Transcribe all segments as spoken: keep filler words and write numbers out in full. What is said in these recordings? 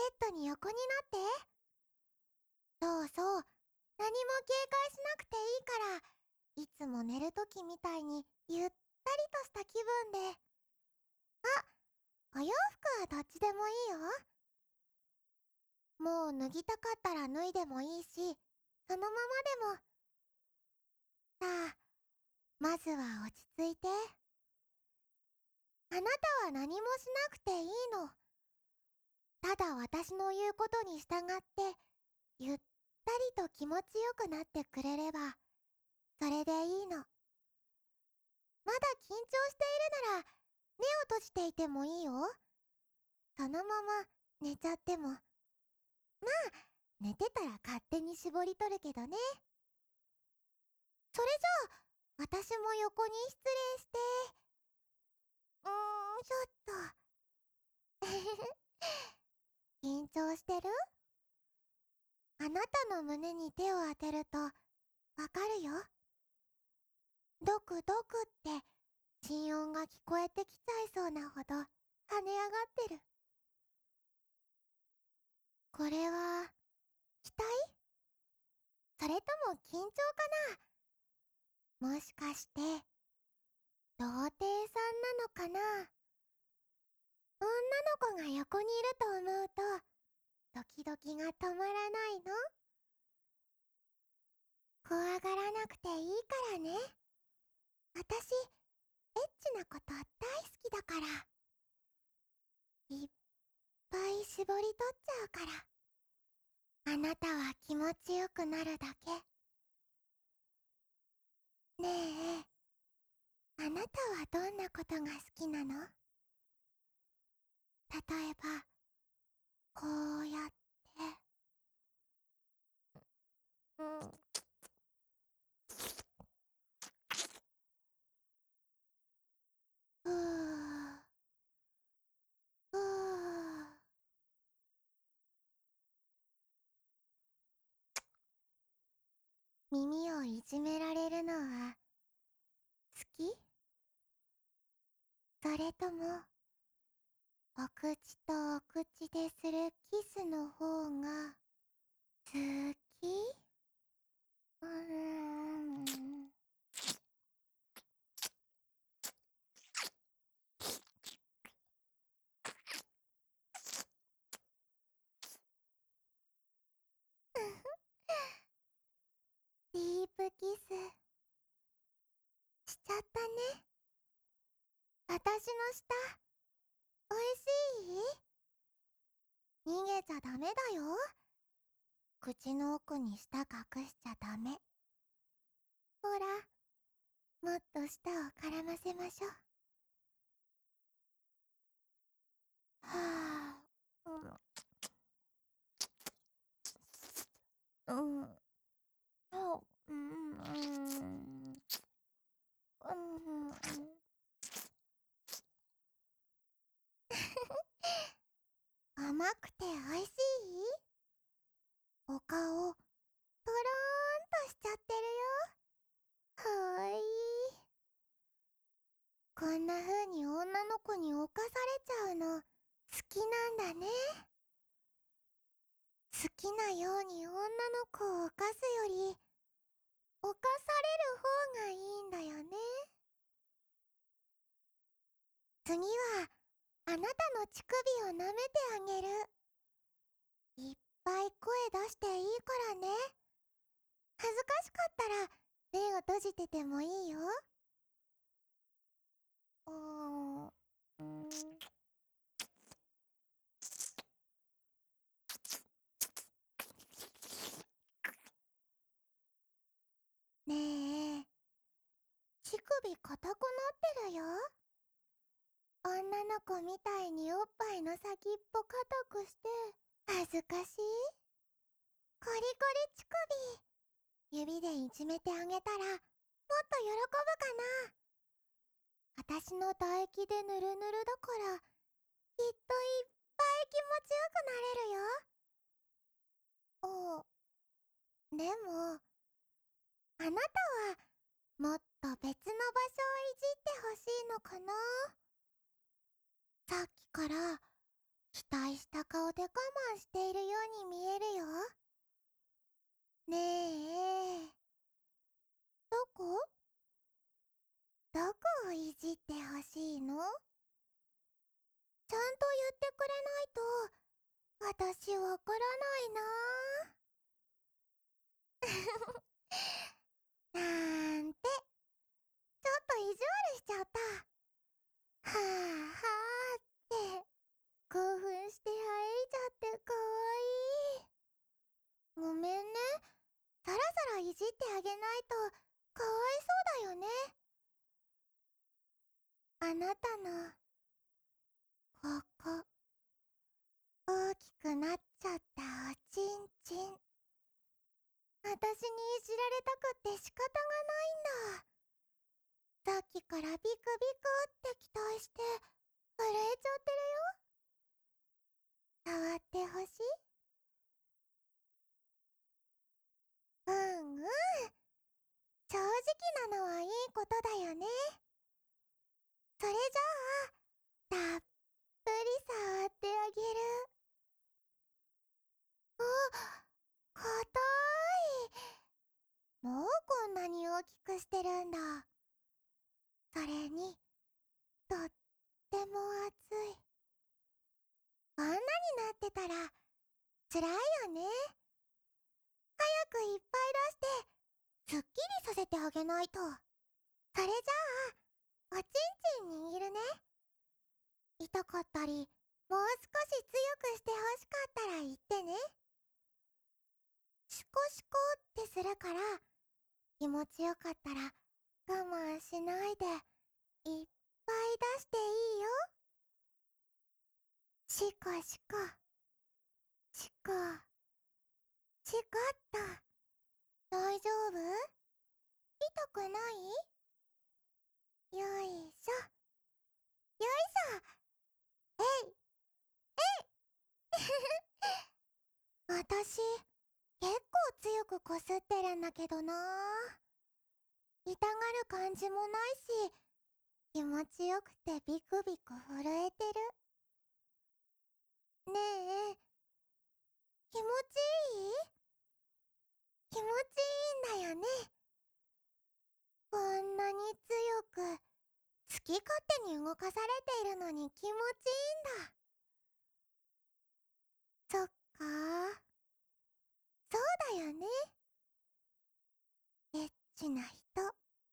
ベッドに横になって。そうそう。何も警戒しなくていいから、いつも寝るときみたいにゆったりとした気分で。あ、お洋服はどっちでもいいよ。もう脱ぎたかったら脱いでもいいし、そのままでも。さあ、まずは落ち着いて。あなたは何もしなくていいの。ただ私の言うことに従って、ゆったりと気持ちよくなってくれれば、それでいいの。まだ緊張しているなら、目を閉じていてもいいよ。そのまま寝ちゃっても。まあ、寝てたら勝手に絞り取るけどね。それじゃあ、私も横に失礼して。うーん、ちょっと。緊張してる？あなたの胸に手を当てると、わかるよ。ドクドクって心音が聞こえてきちゃいそうなほど跳ね上がってる。これは、期待？それとも緊張かな？もしかして、童貞さんなのかな？女の子が横にいると思うと、ドキドキが止まらないの？怖がらなくていいからね。私、エッチなこと大好きだから。いっぱい絞り取っちゃうから。あなたは気持ちよくなるだけ。ねえ、あなたはどんなことが好きなの？例えば、こうやって。うん。ふぅ。ふぅ。耳をいじめられるのは、好き？それとも、お口とお口でするキスの方が、好き？うーん。ディープキス、しちゃったね。私の舌、おいしい？逃げちゃダメだよ。口の奥に舌隠しちゃダメ。ほら、もっと舌を絡ませましょう。はぁ、うん、うん、そう、うん、うん、うん、うん。甘くておいしい？お顔、とろーんとしちゃってるよ。ほーい。こんな風に女の子に侵されちゃうの、好きなんだね。好きなように女の子を犯すより、犯される方がいいんだよね。次は、あなたの乳首を舐めてあげる。いっぱい声出していいからね。恥ずかしかったら、目を閉じててもいいよ。うーん。うん。ねえ、乳首硬くなってるよ。女の子みたいにおっぱいの先っぽ硬くして、恥ずかしい？コリコリ乳首。指でいじめてあげたら、もっと喜ぶかな。私の唾液でぬるぬるだから、きっといっぱい気持ちよくなれるよ。お、でも、あなたは、もっと別の場所をいじってほしいのかな？さっきから、期待した顔で我慢しているように見えるよ。ねえ、どこどこをいじってほしいの？ちゃんと言ってくれないと、私わからないなあ。なんて、ちょっと意地悪しちゃった。はあはあって、興奮してあえいちゃってかわいい。ごめんね。そろそろいじってあげないと、かわいそうだよね。あなたの、ここ、大きくなっちゃったおちんちん。私にいじられたくって仕方がないんだ。さっきからビクビクって期待して、震えちゃってるよ。触ってほしい？うんうん。正直なのはいいことだよね。それじゃあ、たっぷり触ってあげる。あ、硬い。もうこんなに大きくしてるんだ。それに、とっても熱い。こんなになってたら、辛いよね。早くいっぱい出して、すっきりさせてあげないと。それじゃあ、おちんちん握るね。痛かったり、もう少し強くしてほしかったら言ってね。シコシコってするから、気持ちよかったら我慢しないで、いっぱい出していいよ。シコシコ、シコ、シコっと。大丈夫？痛くない？よいしょ、よいしょ。えい、私、結構強くこすってるんだけどな。痛がる感じもないし、気持ちよくてビクビク震えてる。ねえ、気持ちいい？気持ちいいんだよね。こんなに強く、好き勝手に動かされているのに気持ちいいんだ。そっかー。そうだよね。エッチな人。それ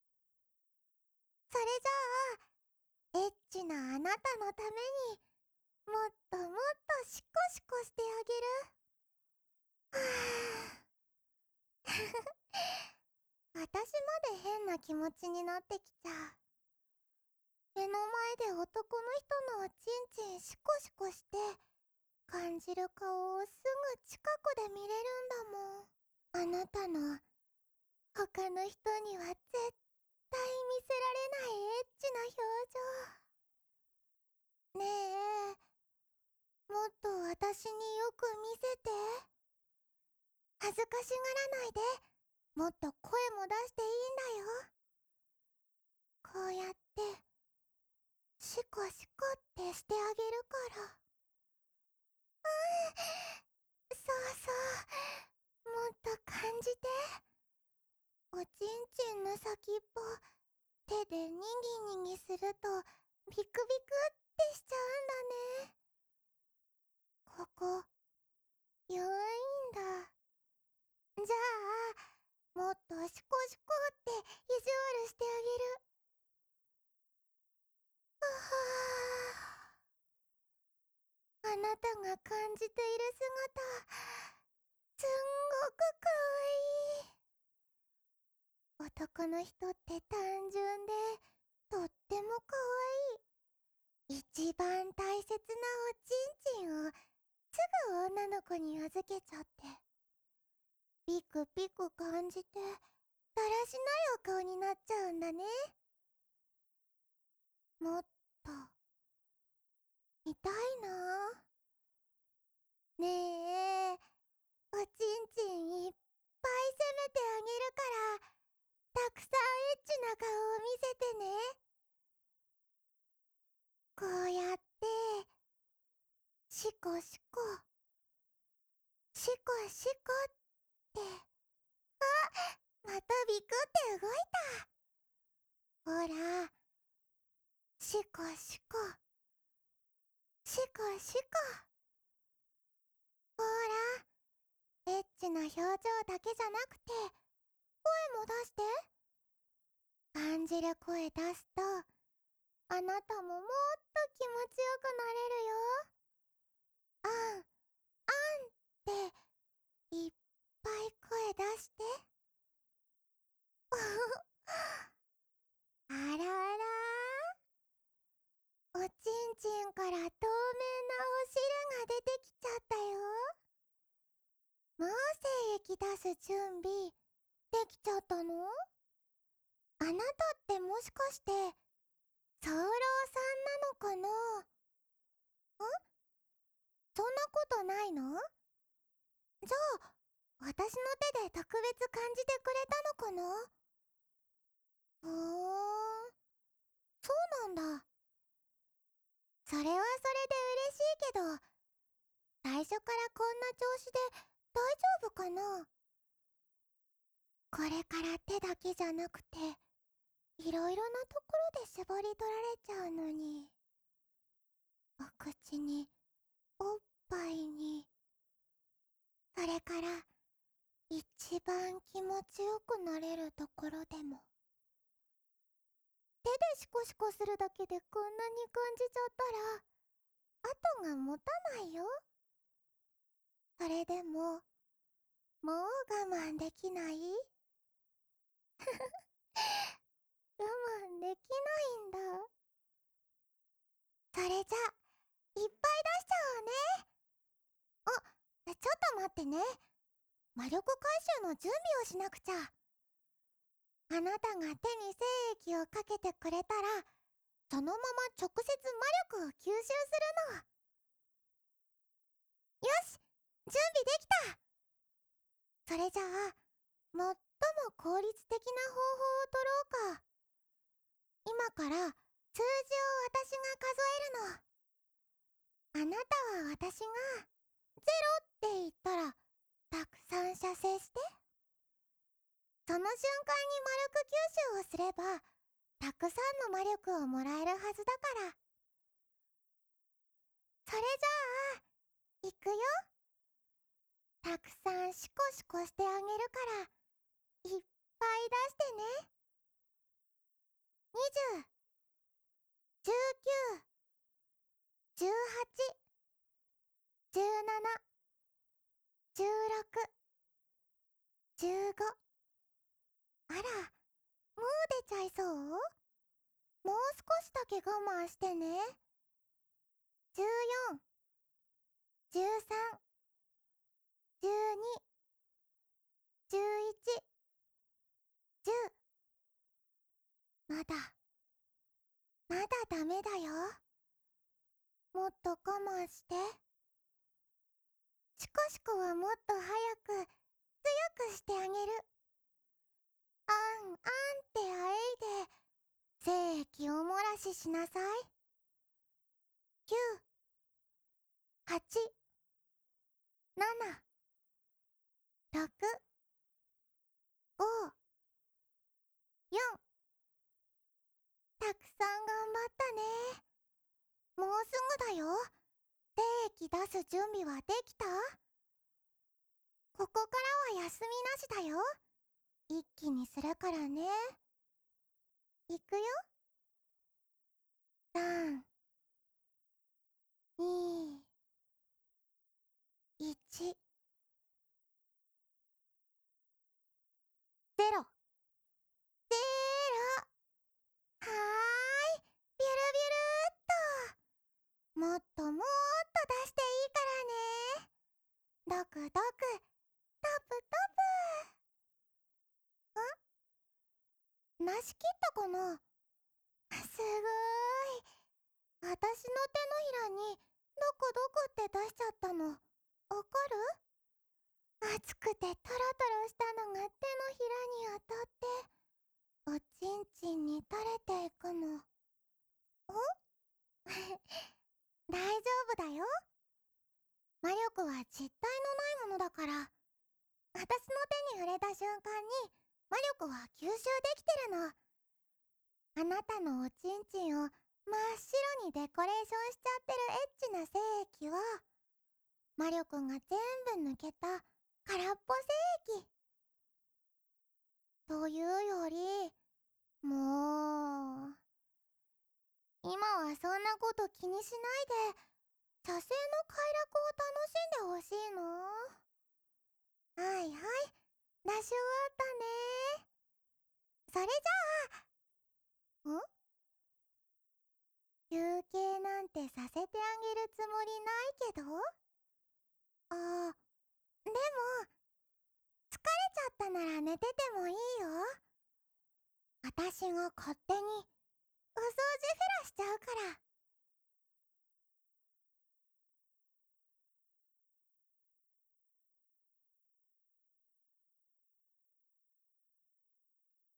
じゃあ、エッチなあなたのために、もっともっとシコシコしてあげる。はぁ。私まで変な気持ちになってきちゃう。目の前で男の人のおちんちんシコシコして、感じる顔をすぐ近くで見れるんだもん。あなたの、他の人には絶対見せられないエッチな表情。ねえ、もっと私によく見せて。恥ずかしがらないで、もっと声も出していいんだよ。こうやって、シコシコってしてあげるから。そうそう、もっと感じて。おちんちんの先っぽ、手でにぎにぎすると、ビクビクってしちゃうんだね。ここ、弱いんだ。じゃあ、もっとシコシコって意地悪してあげる。はあ、あなたが感じている姿、すんごくかわいい。男の人って単純で、とってもかわいい。一番大切なおちんちんを、すぐ女の子に預けちゃって。ピクピク感じて、だらしないお顔になっちゃうんだね。もっと、見たいな。ねえ、おちんちんいっぱい攻めてあげるから、たくさんエッチな顔を見せてね。こうやって、シコシコ、 シコって。あ、またビクって動いた。ほら、シコシコ。シコシコ。ほら、エッチな表情だけじゃなくて、声も出して。感じる声出すと、あなたももっと気持ちよくなれるよ。あん、あんっていっぱい声出して。あらあらー、おちんちんから透明なお汁が出てきちゃったよ。もう精液出す準備できちゃったの？あなたってもしかして早漏さんなのかな？ん？そんなことないの？じゃあ、私の手で特別感じてくれたのかな？ふーん、そうなんだ。それはそれで嬉しいけど、最初からこんな調子で大丈夫かな？これから手だけじゃなくて、いろいろなところで絞り取られちゃうのに。お口に、おっぱいに、それから一番気持ちよくなれるところでも。手でシコシコするだけでこんなに感じちゃったら、後が持たないよ。それでも、もう我慢できない？我慢できないんだ。それじゃ、いっぱい出しちゃおうね。あ、ちょっと待ってね。魔力回収の準備をしなくちゃ。あなたが手に精液をかけてくれたら、そのまま直接魔力を吸収するの。よし、準備できた。それじゃあ、最も効率的な方法を取ろうか。今から数字を私が数えるの。あなたは私がゼロって言ったら、たくさん射精して。その瞬間に魔力吸収をすれば、たくさんの魔力をもらえるはずだから。それじゃあ、いくよ。たくさんシコシコしてあげるから、いっぱい出してね。にじゅう、じゅうきゅう、じゅうはち、じゅうなな、じゅうろく、じゅうご。あら、もう出ちゃいそう？もう少しだけ我慢してね。じゅうよん、じゅうさん、じゅうに、じゅういち、じゅう。まだ、まだダメだよ。もっと我慢して。シコシコはもっと早く、強くしてあげる。あんあんってあえいで、精液を漏らししなさい。きゅう、はち、なな、ろく、ご、よん。たくさん頑張ったね。もうすぐだよ。精液出す準備はできた？ここからは休みなしだよ。一気にするからね。いくよ。さん、に、いち、ゼロ。ゼロ。はーい。ビュルビュルーっと。もっともっと出していいからね。ドクドク、タプタプ。ん？なし切ったかな？すごーい。私の手のひらにドクドクって出しちゃったの。わかる？熱くてトロトロしたのが手のひらに当たって、おちんちんに垂れていくの。ん？大丈夫だよ。魔力は実体のないものだから。私の手に触れた瞬間に魔力は吸収できてるの。あなたのおちんちんを真っ白にデコレーションしちゃってるエッチな精液は魔力が全部抜けた空っぽ精液。というより、もう今はそんなこと気にしないで射精の快楽を楽しんでほしいの。はいはい、出し終わったね。それじゃあ、ん休憩なんてさせてあげるつもりないけど。あー、でも、疲れちゃったなら寝ててもいいよ。私が勝手にお掃除フェラしちゃうから。